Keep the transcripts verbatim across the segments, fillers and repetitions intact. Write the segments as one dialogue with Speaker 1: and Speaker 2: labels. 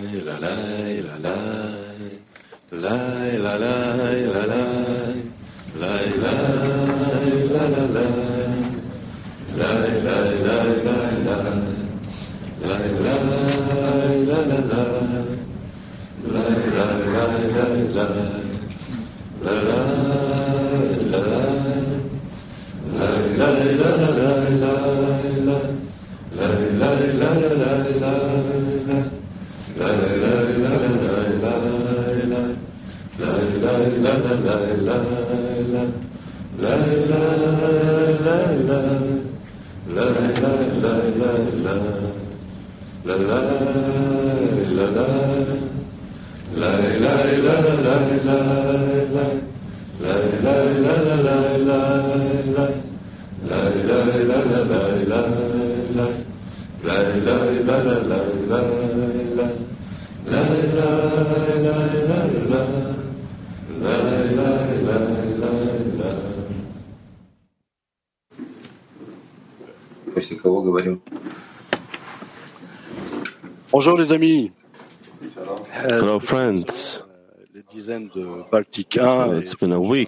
Speaker 1: Bonjour les amis.
Speaker 2: Hello friends. It's been a week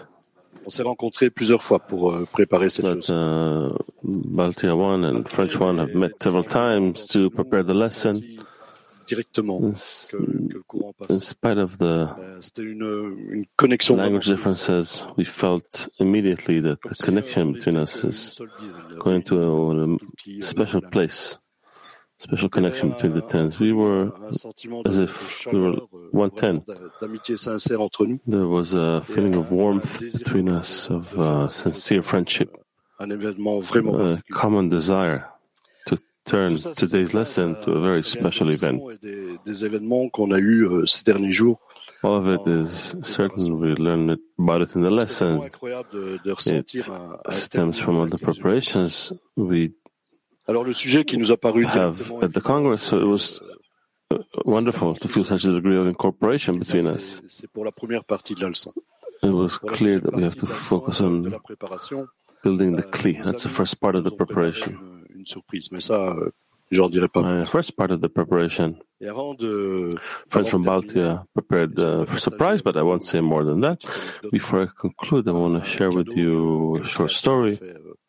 Speaker 1: On s'est rencontrés plusieurs fois pour euh, préparer cette
Speaker 2: that
Speaker 1: leçon.
Speaker 2: uh, Baltia one and French one have met several times to prepare the lesson.
Speaker 1: Directement
Speaker 2: In,
Speaker 1: que, que le courant
Speaker 2: in
Speaker 1: passe.
Speaker 2: spite of the
Speaker 1: Euh, C'était une, une connexion
Speaker 2: language
Speaker 1: vraiment.
Speaker 2: differences, we felt immediately that the connection between us is going to a, a special place, special connection between the tens. We were as if we were one ten.
Speaker 1: D'amitié sincère entre nous.
Speaker 2: There was a feeling of warmth between us, of uh, sincere friendship,
Speaker 1: Un événement vraiment
Speaker 2: a
Speaker 1: particulier.
Speaker 2: common desire to turn today's lesson to a very special event.
Speaker 1: Des, des événements qu'on a eus euh, ces derniers jours.
Speaker 2: All of it is certain. We learned it, about it in the
Speaker 1: C'est vraiment
Speaker 2: lessons.
Speaker 1: incroyable de, de
Speaker 2: It
Speaker 1: ressentir un, un
Speaker 2: stems from all the preparations we
Speaker 1: Alors le sujet qui nous a paru
Speaker 2: have
Speaker 1: directement
Speaker 2: at the Congress. So it was uh, wonderful to feel such a degree of incorporation between us.
Speaker 1: c'est, c'est pour la première partie de la leçon.
Speaker 2: It was
Speaker 1: Pour la
Speaker 2: clear
Speaker 1: deuxième
Speaker 2: that we have
Speaker 1: partie
Speaker 2: to
Speaker 1: de la leçon,
Speaker 2: focus
Speaker 1: de
Speaker 2: on
Speaker 1: la préparation,
Speaker 2: building the
Speaker 1: euh,
Speaker 2: Kli.
Speaker 1: nos
Speaker 2: That's the
Speaker 1: amis
Speaker 2: first part of the
Speaker 1: nous ont préparé
Speaker 2: preparation.
Speaker 1: Une, une surprise, mais ça, euh, j'en dirai pas.
Speaker 2: Uh, the first part of the preparation.
Speaker 1: Et avant de,
Speaker 2: Friends
Speaker 1: avant
Speaker 2: from
Speaker 1: de terminer,
Speaker 2: Baltia prepared uh, for surprise, but I won't say more than that. Before I conclude, I want to share with you a short story,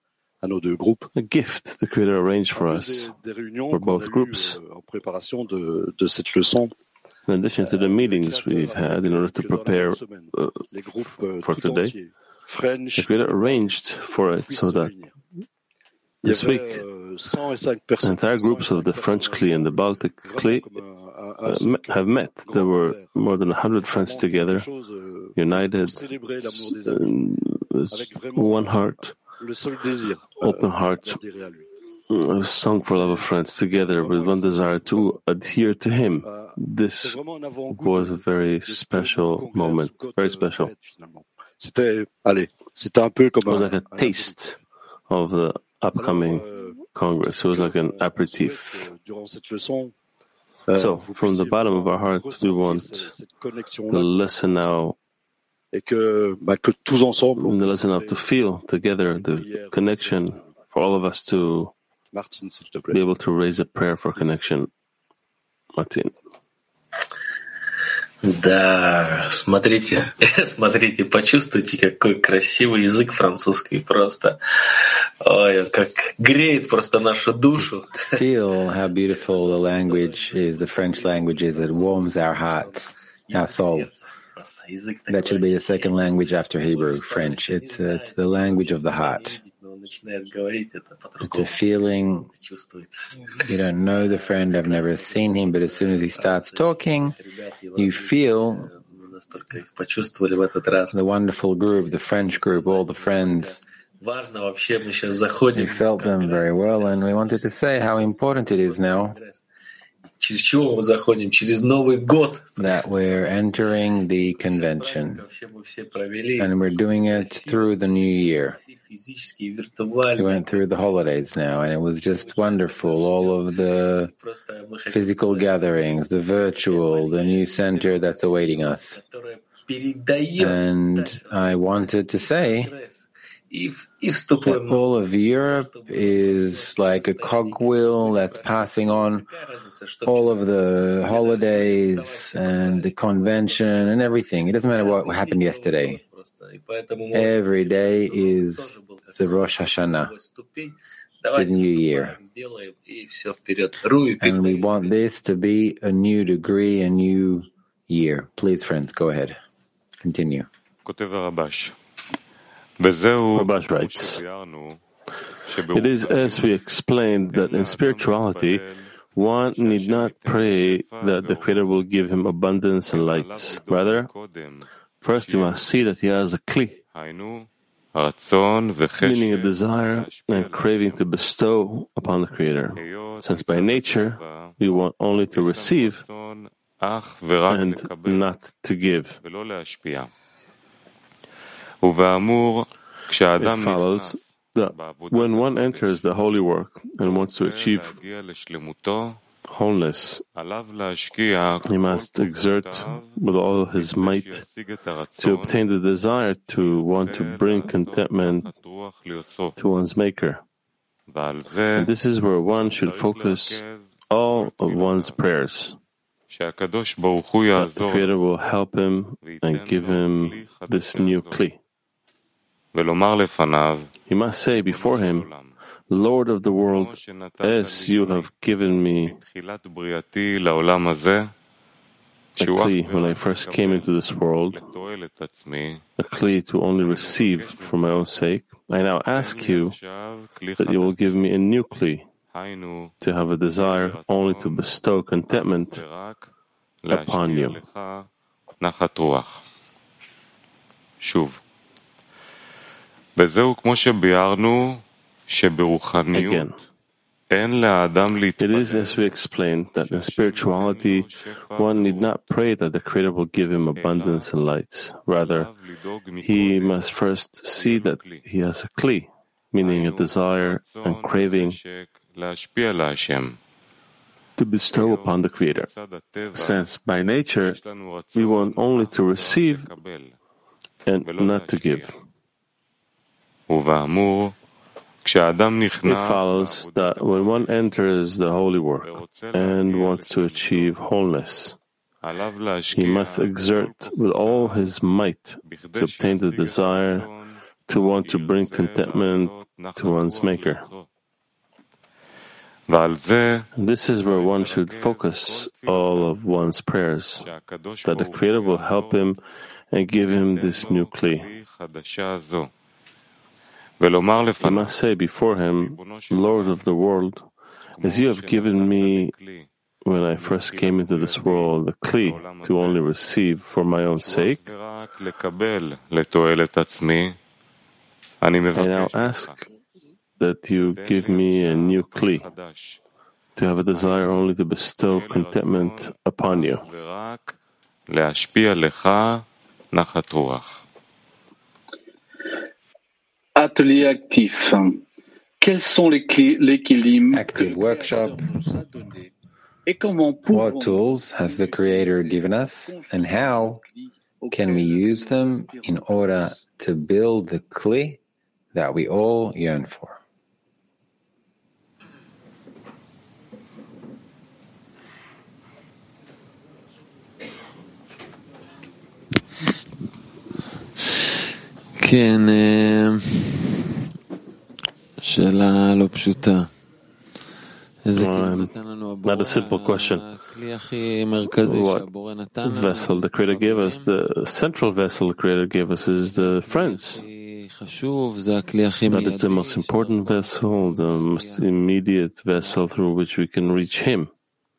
Speaker 1: à nos deux groupes.
Speaker 2: a gift the Creator arranged for
Speaker 1: En
Speaker 2: us.
Speaker 1: plus des, des réunions
Speaker 2: for
Speaker 1: qu'on
Speaker 2: both
Speaker 1: a eues,
Speaker 2: groups.
Speaker 1: euh, en préparation de, de cette leçon,
Speaker 2: In addition to the meetings we've had in order to prepare uh,
Speaker 1: les groupes euh,
Speaker 2: for
Speaker 1: tout
Speaker 2: today,
Speaker 1: entiers, French,
Speaker 2: the Creator arranged for it
Speaker 1: puissent
Speaker 2: so
Speaker 1: se
Speaker 2: that
Speaker 1: réunir. Il y
Speaker 2: this
Speaker 1: avait
Speaker 2: week,
Speaker 1: euh, cent cinq
Speaker 2: the
Speaker 1: personnes,
Speaker 2: entire groups of the French Kli and the Baltic Kli
Speaker 1: vraiment comme un, un,
Speaker 2: uh,
Speaker 1: un seul
Speaker 2: met-
Speaker 1: cœur,
Speaker 2: have met.
Speaker 1: grand
Speaker 2: There were
Speaker 1: frère,
Speaker 2: more than a hundred friends
Speaker 1: vraiment
Speaker 2: together,
Speaker 1: quelque chose, euh,
Speaker 2: united,
Speaker 1: pour célébrer l'amour des amis,
Speaker 2: uh, with
Speaker 1: avec vraiment
Speaker 2: one heart,
Speaker 1: le seul désir euh,
Speaker 2: open heart,
Speaker 1: d'adhérer à lui.
Speaker 2: a song for love of friends together with one desire to adhere to Him.
Speaker 1: Euh, C'est
Speaker 2: This
Speaker 1: vraiment un avant-goût
Speaker 2: was
Speaker 1: de,
Speaker 2: a very
Speaker 1: de ce que le
Speaker 2: special
Speaker 1: congrès
Speaker 2: moment,
Speaker 1: Sukkot,
Speaker 2: very
Speaker 1: euh,
Speaker 2: special.
Speaker 1: va être, finalement. C'était, allez, c'était un peu comme
Speaker 2: It was
Speaker 1: un,
Speaker 2: like a
Speaker 1: un
Speaker 2: taste of the
Speaker 1: Alors,
Speaker 2: upcoming
Speaker 1: euh,
Speaker 2: Congress. It was like an
Speaker 1: on souhaite
Speaker 2: aperitif.
Speaker 1: que durant cette leçon, euh,
Speaker 2: So,
Speaker 1: vous
Speaker 2: from the
Speaker 1: puissiez
Speaker 2: bottom of our
Speaker 1: vraiment
Speaker 2: hearts, we
Speaker 1: ressentir
Speaker 2: want
Speaker 1: cette, cette
Speaker 2: the
Speaker 1: connexion-là
Speaker 2: lesson now,
Speaker 1: et que, bah, que tous ensemble, on
Speaker 2: in the
Speaker 1: puisse
Speaker 2: lesson now, to feel together the
Speaker 1: prière
Speaker 2: connection for all of us to
Speaker 1: Martine, s'il te
Speaker 2: be
Speaker 1: plaît.
Speaker 2: able to raise a prayer for connection. Martin.
Speaker 3: Да, смотрите, смотрите, почувствуйте, какой красивый язык французский просто. Ой, как греет просто нашу душу.
Speaker 4: Feel how beautiful the language is, the French language is. It warms our hearts, our soul. That should be the second language after Hebrew, French. It's uh, it's the language of the heart. It's a feeling. You don't know the friend, I've never seen him, but as soon as he starts talking, you feel the wonderful group, the French group, all the friends. We felt them very well, and we wanted to say how important it is now that we're entering the convention, and we're doing it through the new year. We went through the holidays now, and it was just wonderful. All of the physical gatherings, the virtual, the new center that's awaiting us. And I wanted to say That all of Europe is like a cogwheel that's passing on all of the holidays and the convention and everything. It doesn't matter what happened yesterday. Every day is the Rosh Hashanah, the new year. And we want this to be a new degree, a new year. Please, friends, go ahead. Continue.
Speaker 2: Rabash writes, it is as we explained that in spirituality, one need not pray that the Creator will give him abundance and lights. Rather, first you must see that he has a kli, meaning a desire and craving to bestow upon the Creator, since by nature we want only to receive and not to give. It follows that when one enters the holy work and wants to achieve wholeness, he must exert with all his might to obtain the desire to want to bring contentment to one's Maker. And this is where one should focus all of one's prayers, that the Creator will help him and give him this new kli. He must say before him, Lord of the world, as you have given me a kli when I first came into this world, a kli to only receive for my own sake, I now ask you that you will give me a new kli, to have a desire only to bestow contentment upon you. Again, it is as we explained that in spirituality, one need not pray that the Creator will give him abundance and lights. Rather, he must first see that he has a kli, meaning a desire and craving to bestow upon the Creator, since by nature we want only to receive and not to give. It follows that when one enters the holy work and wants to achieve wholeness, he must exert with all his might to obtain the desire to want to bring contentment to one's Maker. And this is where one should focus all of one's prayers, that the Creator will help him and give him this new kli. He must say before him, Lord of the world, as you have given me when I first came into this world, a kli to only receive for my own sake, I now ask that you give me a new kli, to have a desire only to bestow contentment upon you.
Speaker 5: Atelier actif. Quels sont les kelim?
Speaker 4: Active workshop. What tools has the Creator given us, and how can we use them in order to build the kli that we all yearn for?
Speaker 6: כן, שאלה לא פשוטה.
Speaker 2: Um, not a simple question. What vessel the Creator gave us, the central vessel the Creator gave us is the friends. That is the most important vessel, the most immediate vessel through which we can reach Him.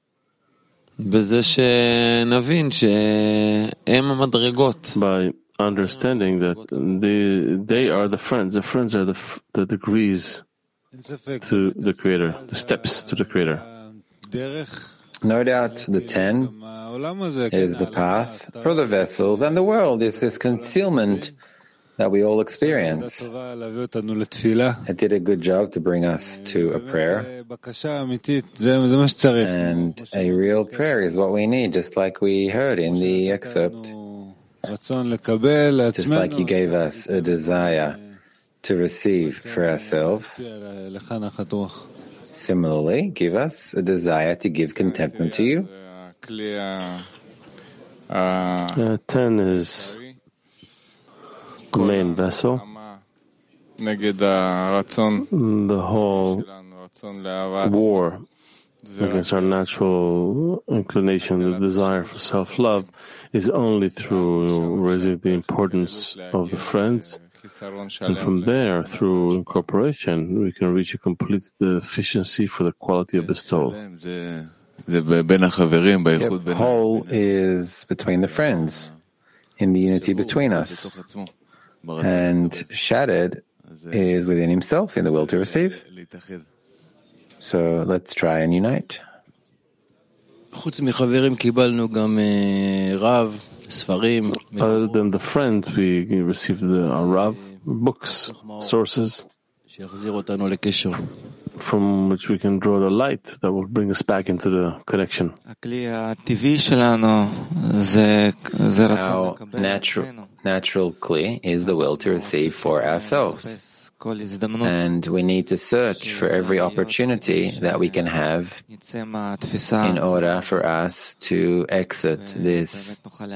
Speaker 2: By understanding that they, they are the friends, the friends are the, the degrees to the Creator, the steps to the Creator.
Speaker 4: No doubt the ten is the path for the vessels, and the world is this concealment that we all experience. It did a good job to bring us to a prayer, and a real prayer is what we need, just like we heard in the excerpt. Just like you gave us a desire to receive for ourselves. Similarly, give us a desire to give contentment to you.
Speaker 2: Uh, ten is the main vessel. The whole war against our natural inclination, the desire for self-love, is only through raising the importance of the friends. And from there, through incorporation, we can reach a complete efficiency for the quality of bestowal.
Speaker 4: Yep. Whole is between the friends, in the unity between us. And shattered is within himself, in the will to receive. So let's try and unite.
Speaker 6: Other than
Speaker 2: the friends, we received the Rav, books, sources, from which we can draw the light that will bring us back into the connection.
Speaker 4: Our natural, natural kli is the will to receive for ourselves. And we need to search for every opportunity that we can have in order for us to exit this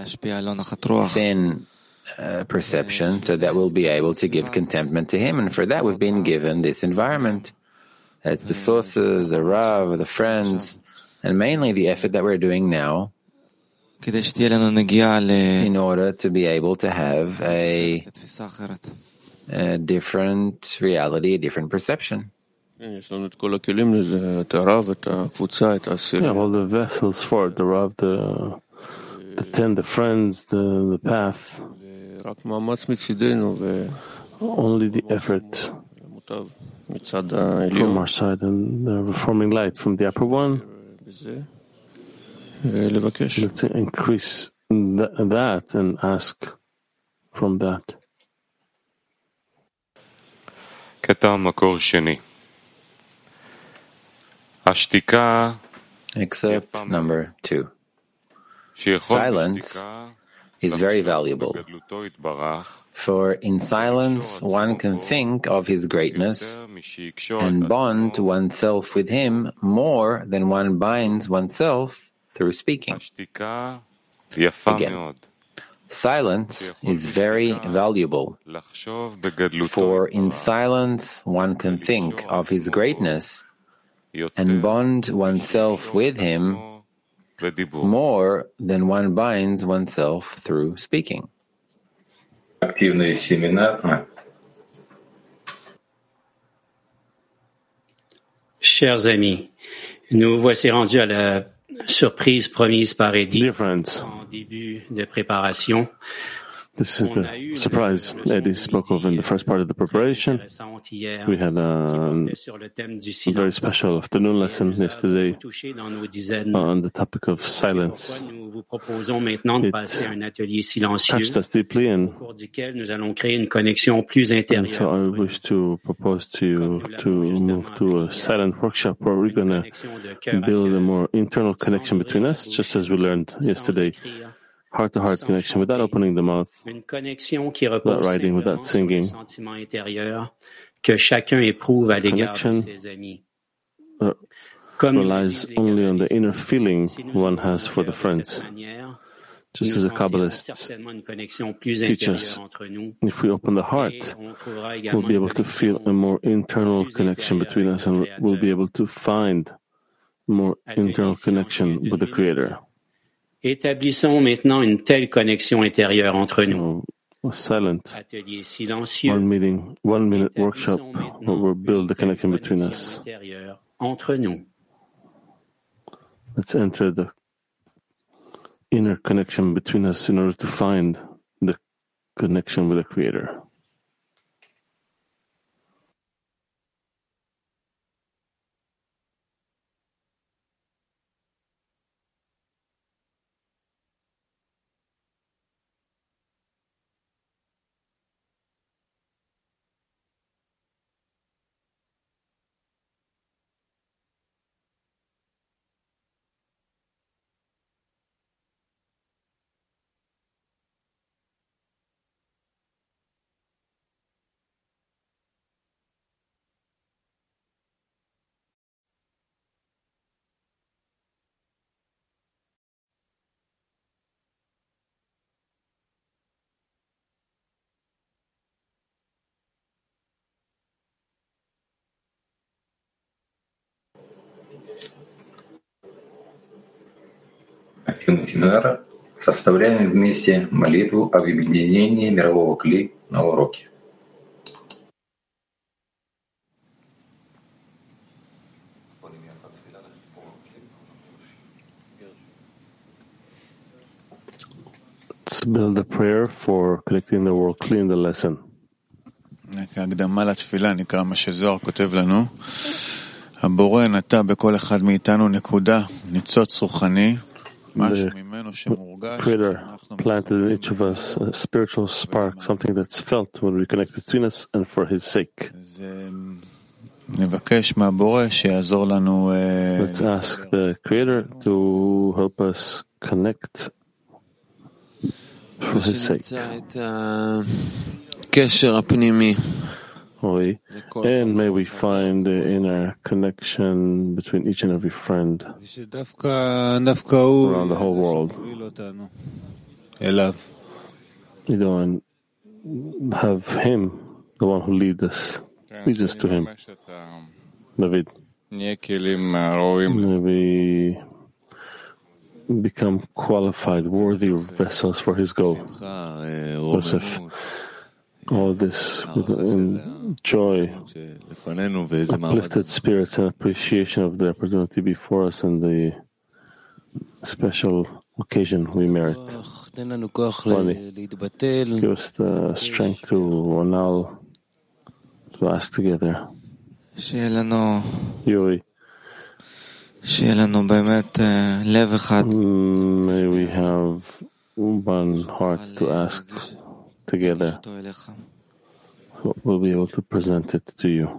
Speaker 4: thin uh, perception so that we'll be able to give contentment to Him. And for that we've been given this environment. It's the sources, the Rav, the friends, and mainly the effort that we're doing now in order to be able to have a a different reality, a different perception.
Speaker 2: Yeah, all the vessels for it, the Rav, the, the ten, the friends, the, the path. Only the effort from our side and the reforming light from the upper one. Let's increase th- that and ask from that.
Speaker 4: Excerpt number two. Silence is very valuable, for in silence one can think of His greatness and bond oneself with Him more than one binds oneself through speaking. Again, silence is very valuable, for in silence one can think of His greatness and bond oneself with Him more than one binds oneself through speaking.
Speaker 7: Активный семинар.
Speaker 8: Chers amis, nous voici rendus à la surprise promise par Eddie en début de préparation.
Speaker 2: This is the surprise Eddie spoke of in the first part of the preparation. We had a, a very special afternoon lesson yesterday on the topic of silence. It touched us deeply, and, and so I wish to propose to you to move to a silent workshop where we're going to build a more internal connection between us, just as we learned yesterday. Heart-to-heart connection without opening the mouth, without writing, without singing. Connection that relies only on the inner feeling one has for the friends. Just as the Kabbalists teach us, if we open the heart, we'll be able to feel a more internal connection between us, and we'll be able to find more internal connection with the Creator.
Speaker 8: Établissons maintenant une telle connexion intérieure entre nous.
Speaker 2: Silent, one meeting, one minute workshop where we'll build the connection between us.
Speaker 8: Entre nous.
Speaker 2: Let's enter the inner connection between us in order to find the connection with the Creator.
Speaker 7: коллективного семинара составляем вместе молитву об объединении мирового кли на уроке.
Speaker 2: Let's build a prayer for collecting the world clean the lesson.
Speaker 9: כהקדמה לתפילה נקרא מה שזוהר כותב לנו. הבורא נטע בכל אחד מאיתנו נקודה, ניצוץ רוחני, משהו ממנו שמורגש.
Speaker 2: The Creator planted in each of us a spiritual spark, something that's felt when we connect between us and for His sake.
Speaker 9: נבקש מהבורא שיעזור לנו.
Speaker 2: Let's ask the Creator to help us connect for His sake.
Speaker 6: הקשר הפנימי.
Speaker 2: And may we find the inner connection between each and every friend around the whole world. You know, and have him, the one who leads us, leads us to him. David, may we become qualified, worthy vessels for his goal. Joseph, all this with in joy, uplifted spirits and appreciation of the opportunity before us and the special occasion we merit. Bonnie, give us the strength to annul, to ask together. Yuri, may we have one heart to ask together. We'll be able to present it to you.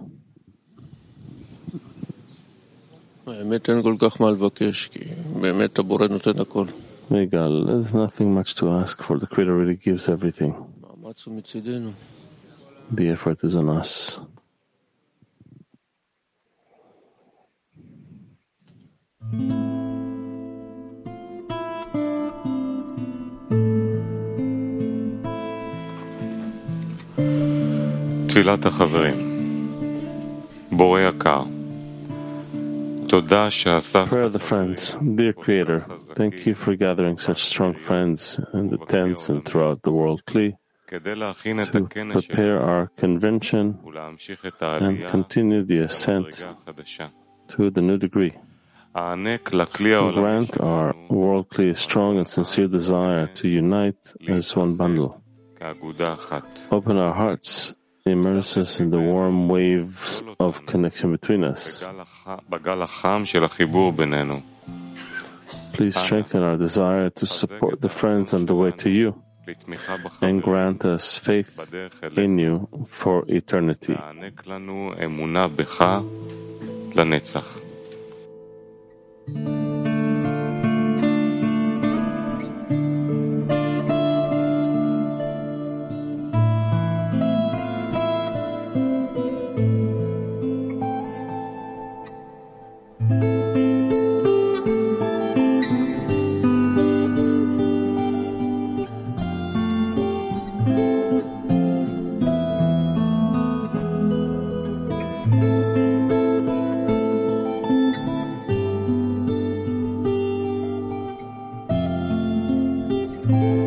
Speaker 2: Megal, there's nothing much to ask for. The Creator really gives everything. The effort is on us.
Speaker 10: תפילת החברים. בורא יקר, תודה שאספת.
Speaker 2: Prayer of the friends. Dear Creator, thank you for gathering such strong friends in the tents and throughout the world Kli to prepare our convention and continue the ascent to the new degree. Grant our world Kli a strong and sincere desire to unite as one bundle. Open our hearts, immerse us in the warm waves of connection between us. Please strengthen our desire to support the friends on the way to you and grant us faith in you for eternity.
Speaker 11: you.